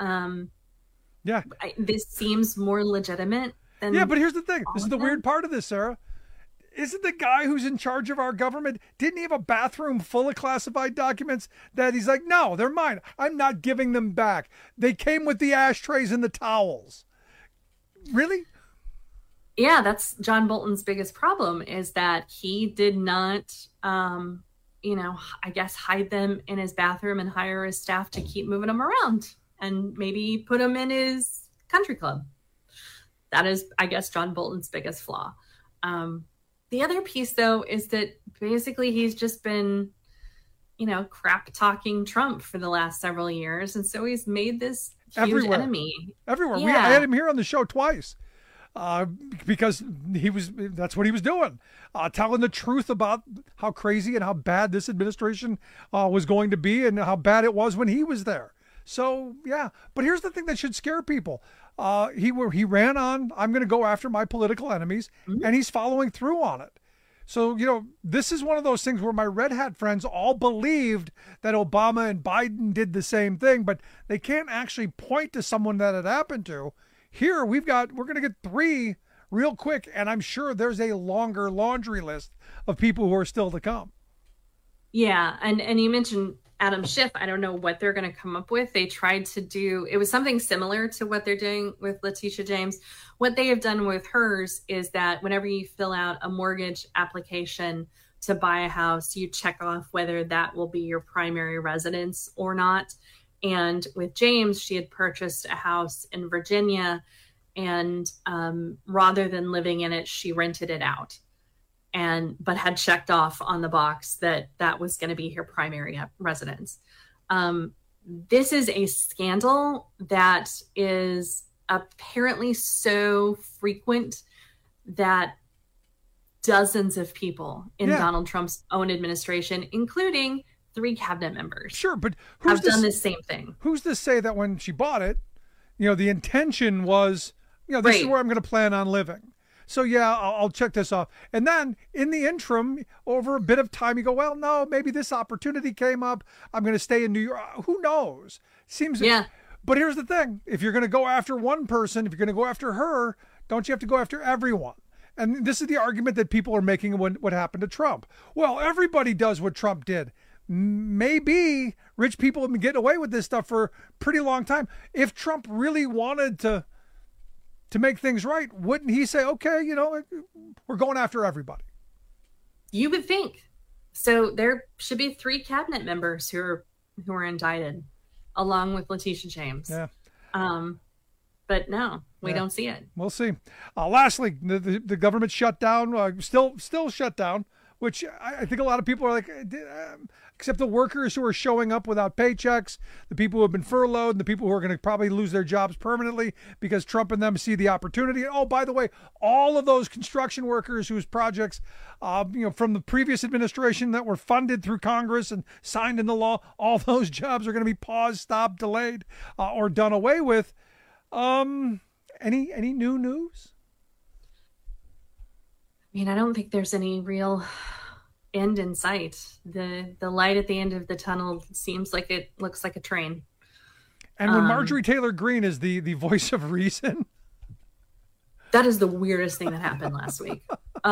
This seems more legitimate than. Yeah, but here's the thing. This is the weird part of this, Sarah. Isn't the guy who's in charge of our government, didn't he have a bathroom full of classified documents that he's like, no, they're mine. I'm not giving them back. They came with the ashtrays and the towels. Really? Yeah, that's John Bolton's biggest problem, is that he did not, I guess, hide them in his bathroom and hire his staff to keep moving them around and maybe put them in his country club. That is, I guess, John Bolton's biggest flaw. The other piece, though, is that basically he's just been, crap talking Trump for the last several years. And so he's made this huge enemy. Everywhere. Yeah. I had him here on the show twice because that's what he was doing. Telling the truth about how crazy and how bad this administration was going to be and how bad it was when he was there. So, yeah. But here's the thing that should scare people. He ran on, I'm going to go after my political enemies, and he's following through on it. So, this is one of those things where my red hat friends all believed that Obama and Biden did the same thing, but they can't actually point to someone that it happened to. Here, we're going to get 3 real quick, and I'm sure there's a longer laundry list of people who are still to come. Yeah, and you mentioned Adam Schiff. I don't know what they're going to come up with. They tried to do, it was something similar to what they're doing with Letitia James. What they have done with hers is that whenever you fill out a mortgage application to buy a house, you check off whether that will be your primary residence or not. And with James, she had purchased a house in Virginia, and rather than living in it, she rented it out. But had checked off on the box that was going to be her primary residence. This is a scandal that is apparently so frequent that dozens of people in Donald Trump's own administration, including 3 cabinet members, have done this same thing. Who's to say that when she bought it, the intention was, this is where I'm going to plan on living. So, yeah, I'll check this off. And then in the interim, over a bit of time, you go, well, no, maybe this opportunity came up. I'm going to stay in New York. Who knows? But here's the thing. If you're going to go after one person, if you're going to go after her, don't you have to go after everyone? And this is the argument that people are making when what happened to Trump. Well, everybody does what Trump did. Maybe rich people have been getting away with this stuff for a pretty long time. If Trump really wanted to make things right, wouldn't he say, okay, we're going after everybody? You would think. So there should be 3 cabinet members who are indicted. along with Letitia James. Yeah. But no, we don't see it. We'll see. Lastly, the government shut down, still shut down, which I think a lot of people are like, except the workers who are showing up without paychecks, the people who have been furloughed, and the people who are going to probably lose their jobs permanently because Trump and them see the opportunity. Oh, by the way, all of those construction workers whose projects, from the previous administration that were funded through Congress and signed into law, all those jobs are going to be paused, stopped, delayed, or done away with. Any new news? I mean, I don't think there's any real end in sight. The light at the end of the tunnel seems like it looks like a train. And when Marjorie Taylor Greene is the voice of reason, that is the weirdest thing that happened last week.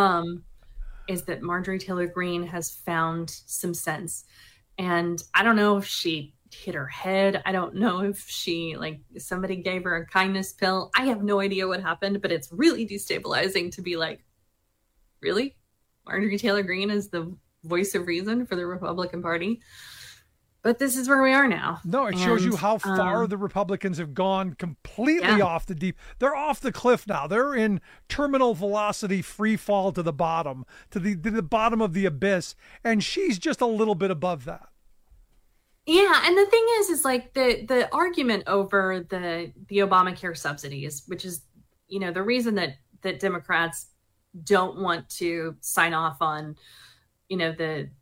Is that Marjorie Taylor Greene has found some sense, and I don't know if she hit her head. I don't know if somebody gave her a kindness pill. I have no idea what happened, but it's really destabilizing to be like, really? Marjorie Taylor Greene is the voice of reason for the Republican Party? But this is where we are now. No, it shows you how far the Republicans have gone completely off the deep. They're off the cliff now. They're in terminal velocity free fall to the bottom, to the bottom of the abyss. And she's just a little bit above that. Yeah, and the thing is like the argument over the Obamacare subsidies, which is, the reason that Democrats don't want to sign off on, the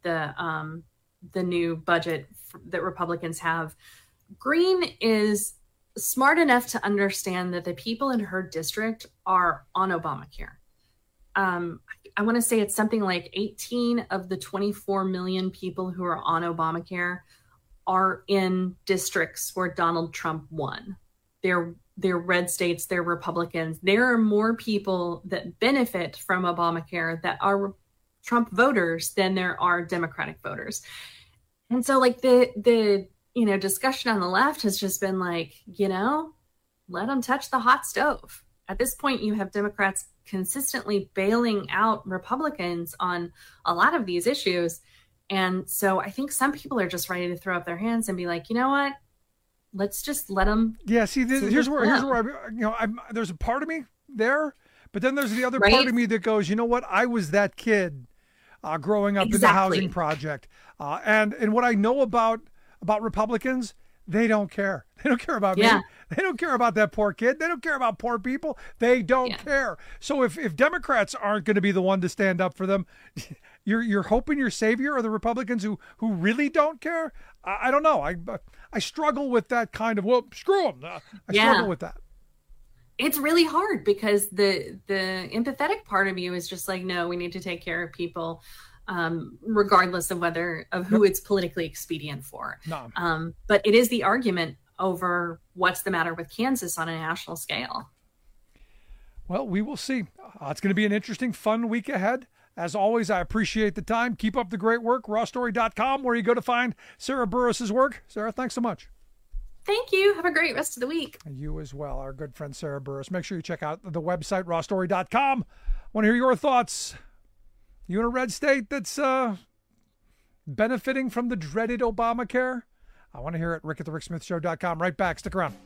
new budget that Republicans have. Greene is smart enough to understand that the people in her district are on Obamacare. I want to say it's something like 18 of the 24 million people who are on Obamacare are in districts where Donald Trump won. They're red states, they're Republicans. There are more people that benefit from Obamacare that are Trump voters than there are Democratic voters. And so like the discussion on the left has just been like, let them touch the hot stove. At this point, you have Democrats consistently bailing out Republicans on a lot of these issues. And so I think some people are just ready to throw up their hands and be like, you know what? Let's just let them. Yeah. See, here's where I'm, there's a part of me there, but then there's the other part of me that goes, you know what? I was that kid growing up in the housing project. And what I know about Republicans, they don't care. They don't care about me. They don't care about that poor kid. They don't care about poor people. They don't care. So if Democrats aren't going to be the one to stand up for them, you're hoping your savior are the Republicans who really don't care. I don't know. I struggle with that kind of, well, screw them. I struggle with that. It's really hard because the empathetic part of you is just like, no, we need to take care of people, regardless of who it's politically expedient for. No. But it is the argument over what's the matter with Kansas on a national scale. Well, we will see. It's going to be an interesting, fun week ahead. As always, I appreciate the time. Keep up the great work. rawstory.com, where you go to find Sarah Burris's work. Sarah, thanks so much. Thank you. Have a great rest of the week. You as well, our good friend Sarah Burris. Make sure you check out the website, rawstory.com. Want to hear your thoughts? You in a red state that's benefiting from the dreaded Obamacare? I want to hear it. Rick at the RickSmithShow.com. Right back. Stick around.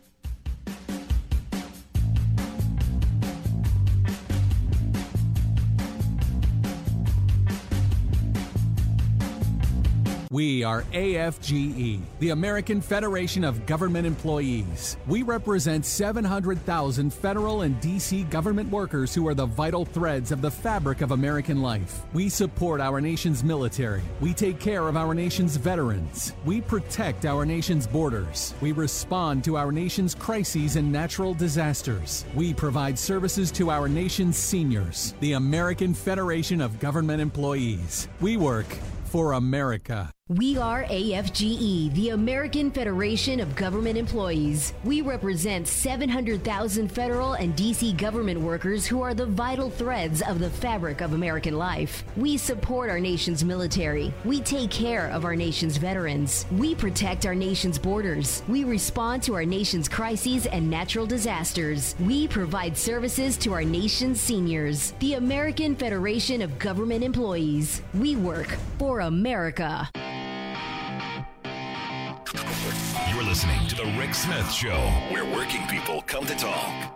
We are AFGE, the American Federation of Government Employees. We represent 700,000 federal and D.C. government workers who are the vital threads of the fabric of American life. We support our nation's military. We take care of our nation's veterans. We protect our nation's borders. We respond to our nation's crises and natural disasters. We provide services to our nation's seniors. The American Federation of Government Employees. We work for America. We are AFGE, the American Federation of Government Employees. We represent 700,000 federal and D.C. government workers who are the vital threads of the fabric of American life. We support our nation's military. We take care of our nation's veterans. We protect our nation's borders. We respond to our nation's crises and natural disasters. We provide services to our nation's seniors. The American Federation of Government Employees. We work for America. You're listening to The Rick Smith Show, where working people come to talk.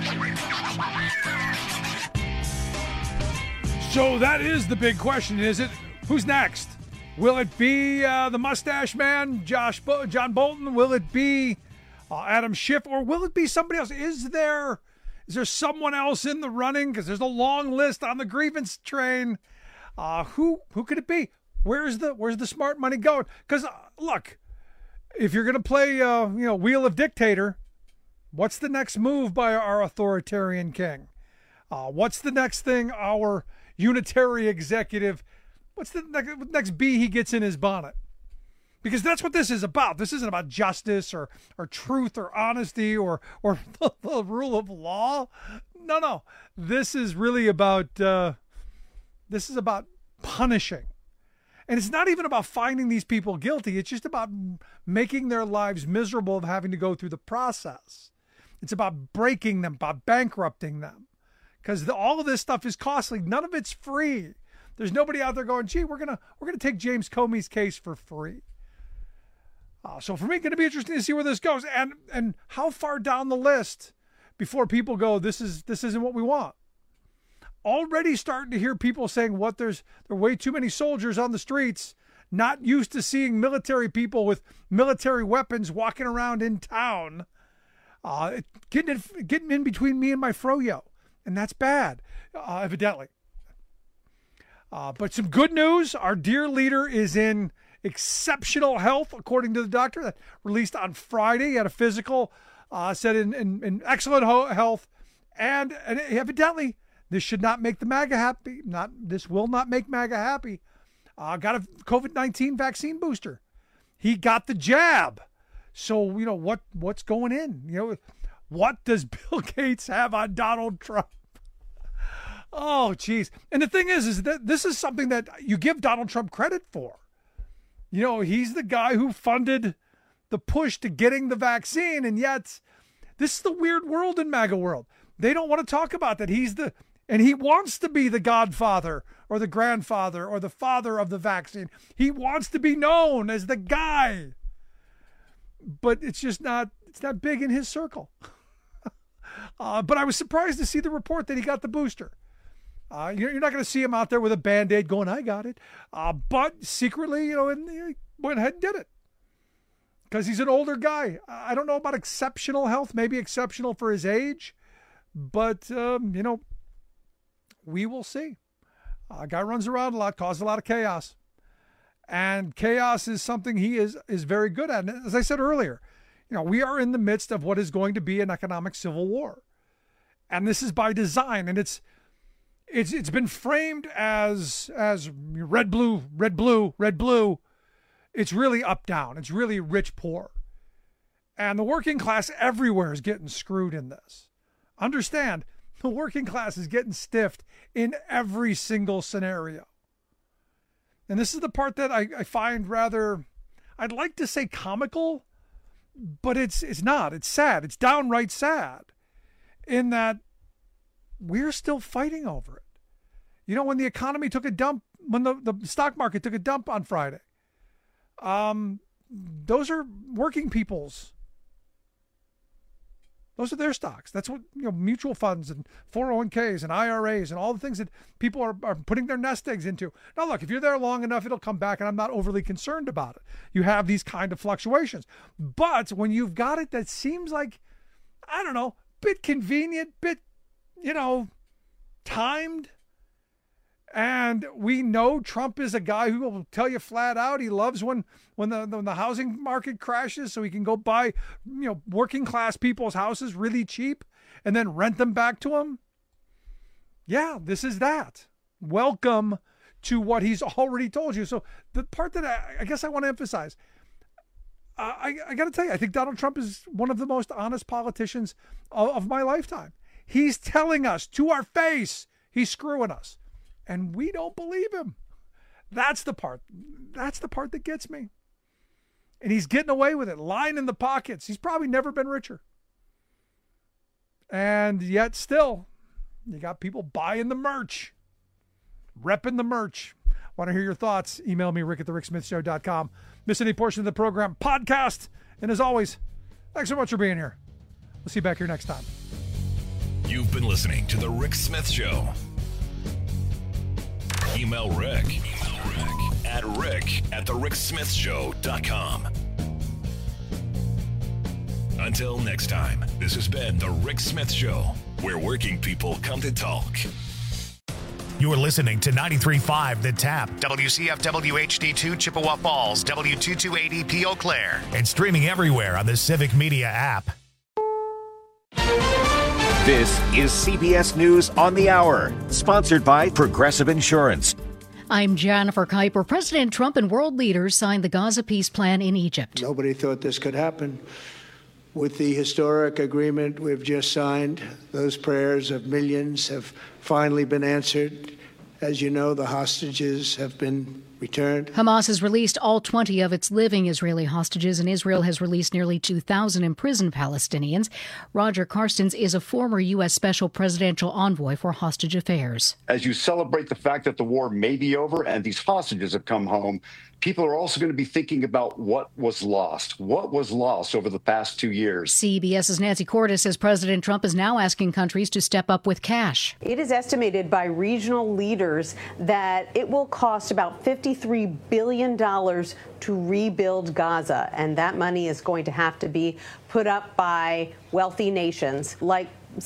So that is the big question, is it? Who's next? Will it be the mustache man, John Bolton? Will it be Adam Schiff? Or will it be somebody else? Is there someone else in the running? Because there's a long list on the grievance train. Who could it be? Where's the smart money going? Because, look, if you're going to play, Wheel of Dictator, what's the next move by our authoritarian king? What's the next thing our unitary executive, what's the next bee he gets in his bonnet? Because that's what this is about. This isn't about justice or truth or honesty or the rule of law. No. This is really about punishing. And it's not even about finding these people guilty. It's just about making their lives miserable of having to go through the process. It's about breaking them, about bankrupting them. Because all of this stuff is costly. None of it's free. There's nobody out there going, gee, we're gonna take James Comey's case for free. So for me, it's going to be interesting to see where this goes and how far down the list before people go, this isn't what we want. Already starting to hear people saying there are way too many soldiers on the streets, not used to seeing military people with military weapons walking around in town, getting in between me and my froyo. And that's bad, evidently. But some good news. Our dear leader is in exceptional health, according to the doctor. That released on Friday. He had a physical, said in excellent health. And evidently, this should not make the MAGA happy. This will not make MAGA happy. Got a COVID-19 vaccine booster. He got the jab. So, what's going in? What does Bill Gates have on Donald Trump? Oh, geez. And the thing is that this is something that you give Donald Trump credit for. He's the guy who funded the push to getting the vaccine. And yet, this is the weird world in MAGA world. They don't want to talk about that. And he wants to be the godfather or the grandfather or the father of the vaccine. He wants to be known as the guy. But it's not big in his circle. But I was surprised to see the report that he got the booster. You're not going to see him out there with a Band-Aid going, I got it. But secretly, he went ahead and did it. Because he's an older guy. I don't know about exceptional health, maybe exceptional for his age. But, we will see. Guy runs around a lot, causes a lot of chaos. And chaos is something he is very good at. And as I said earlier, we are in the midst of what is going to be an economic civil war. And this is by design. And it's been framed as red, blue, red, blue, red, blue. It's really up, down. It's really rich, poor. And the working class everywhere is getting screwed in this. Understand, the working class is getting stiffed in every single scenario. And this is the part that I find rather, I'd like to say comical, but it's not. It's sad. It's downright sad in that we're still fighting over it. When the economy took a dump, when the stock market took a dump on Friday, those are working people's. Those are their stocks. That's what mutual funds and 401ks and IRAs and all the things that people are putting their nest eggs into. Now, look, if you're there long enough, it'll come back, and I'm not overly concerned about it. You have these kind of fluctuations. But when you've got it that seems like, I don't know, bit convenient, bit, timed, and we know Trump is a guy who will tell you flat out he loves when the housing market crashes so he can go buy working class people's houses really cheap and then rent them back to them. Yeah, this is that. Welcome to what he's already told you. So the part that I guess I want to emphasize, I got to tell you, I think Donald Trump is one of the most honest politicians of my lifetime. He's telling us to our face he's screwing us. And we don't believe him. That's the part that gets me. And he's getting away with it, lying in the pockets. He's probably never been richer. And yet still, you got people buying the merch, repping the merch. Want to hear your thoughts? Email me, rick@thericksmithshow.com. Miss any portion of the program, podcast. And as always, thanks so much for being here. We'll see you back here next time. You've been listening to The Rick Smith Show. Email Rick at rick@thericksmithshow.com. Until next time, this has been The Rick Smith Show, where working people come to talk. You're listening to 93.5 The Tap, WCFW HD2 Chippewa Falls, W228EP Eau Claire, and streaming everywhere on the Civic Media app. This is CBS News on the Hour, sponsored by Progressive Insurance. I'm Jennifer Kuiper. President Trump and world leaders signed the Gaza peace plan in Egypt. Nobody thought this could happen. With the historic agreement we've just signed, those prayers of millions have finally been answered. As you know, the hostages have been returned. Hamas has released all 20 of its living Israeli hostages, and Israel has released nearly 2,000 imprisoned Palestinians. Roger Carstens is a former U.S. Special Presidential Envoy for Hostage Affairs. As you celebrate the fact that the war may be over and these hostages have come home, people are also going to be thinking about what was lost over the past 2 years. CBS's Nancy Cordes says President Trump is now asking countries to step up with cash. It is estimated by regional leaders that it will cost about $53 billion to rebuild Gaza, and that money is going to have to be put up by wealthy nations like